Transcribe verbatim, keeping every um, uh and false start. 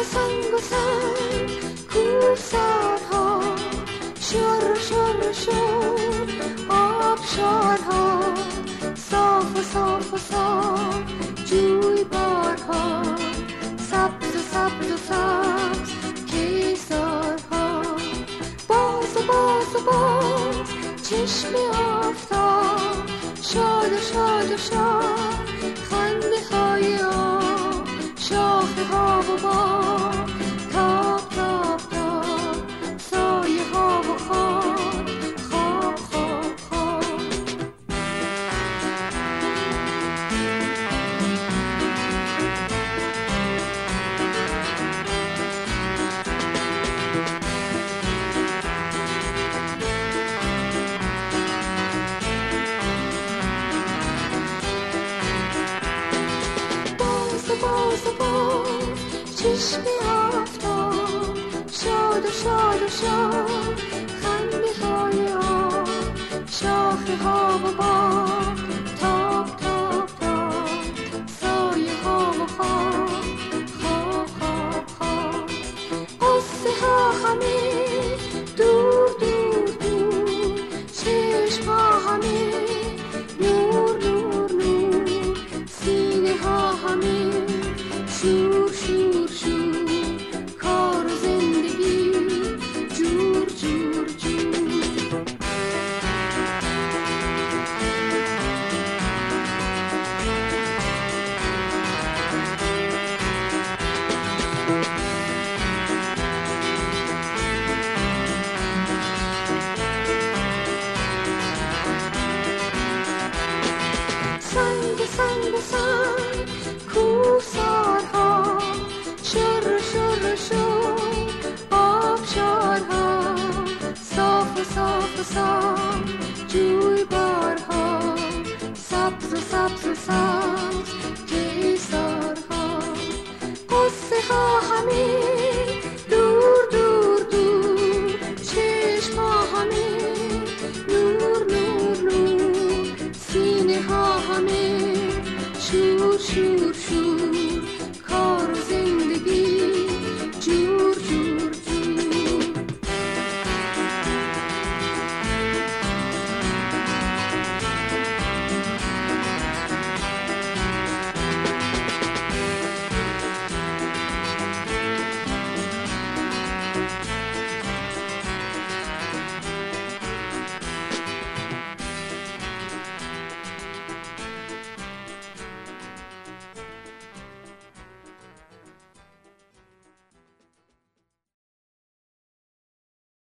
سنگ و سنگ کوسرها، شور شور شور آبشارها، صاف و صاف و صاف جویبارها، سبز و سبز و سبز کیسارها، باز و باز و باز چشم آفتاب، شاد و شاد و شاد خنده های آب، شاخه ها و باد، تاب تاب تاب سایه ها و خواب، خواب خواب خواب. باز و باز چشم آفتاب، شاد و شاد و شاد خنده های آب، شاخه ها و باد، تاب تاب تاب سایه ها و خواب، خواب خواب خواب. قصه ها همه دور دور دور، چشم ها همه نور نور نور، سینه ها همه شور شور شور، کار و زندگی جور جور جور. سنگ سنگ سنگ کوسارها، شر شر شر آبشارها، صاف و صاف و صاف جویبارها، سبز و سبز و سبز کیسارها. قصه ها همه دور دور دور، چشم ها همه نور نور نور، سینه ها همه شور شور شور.